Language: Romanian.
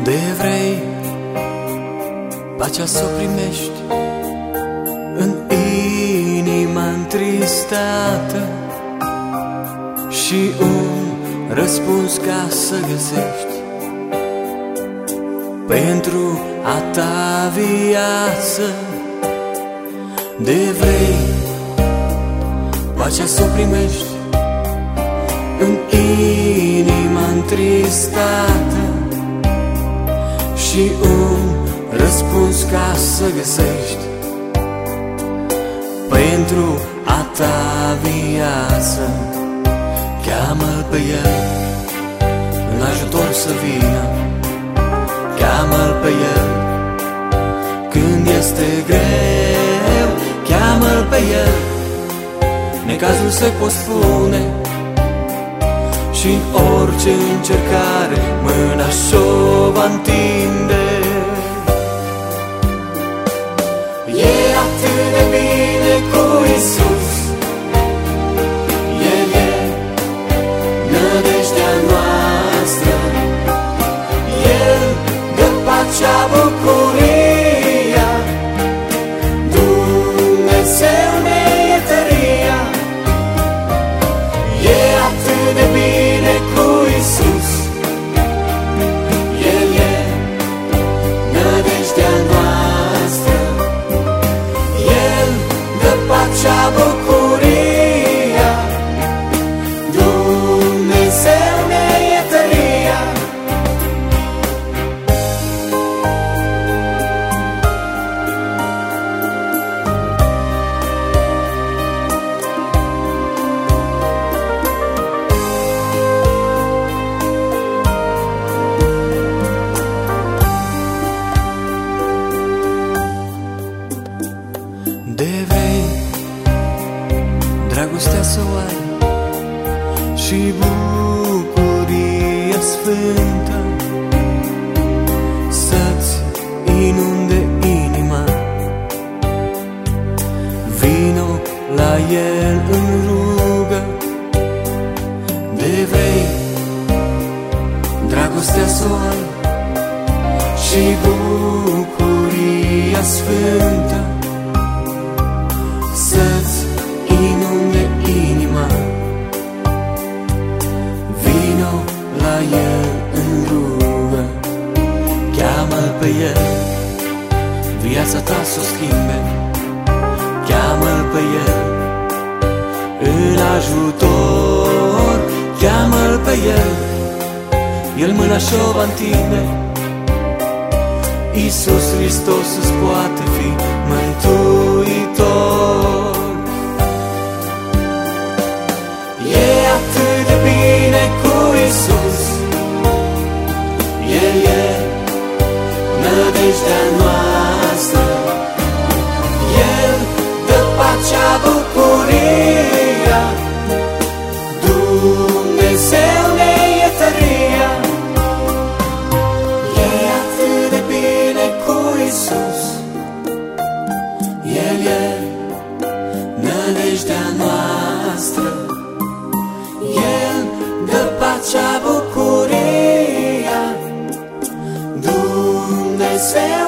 De vrei pacea să o primești în inima întristată și un răspuns ca să găsești pentru a ta viață. De vrei pacea să o primești în inima întristată și un răspuns ca să găsești pentru a ta viață. Cheamă-L pe El în ajutor să vină, cheamă-L pe El când este greu, cheamă-L pe El, necazul se pospune și în orice încercare mâna și-o va întinde. E atât de bine cu Iisus, El e nădejdea noastră, El dă pacea, bucuria, Dumnezeu ne e tăria. E atât de bine cu Iisus, El e nădejdea noastră, El dă pacea, bucuria, Dumnezeu ne e tăria. De vrei dragostea să o ai și bucuria sfântă să-ți inunde inima, vino la El în rugă. De vrei dragostea să o ai și bucuria sfântă să-ți inunde inima, vino la El în rugă. Cheamă-L pe El, viața ta s-o schimbe, cheamă-L pe El în ajutor, cheamă-L pe El, El mâna și-o va întinde. Iisus Hristos îți poate fi mântuitor. E atât de bine cu Iisus, El e nădejdea noastră, El dă pacea, bucuria, Dumnezeu ne e tăria. E atât de bine cu Iisus, El e nădejdea noastră, El dă pacea, bucuria, Dumnezeu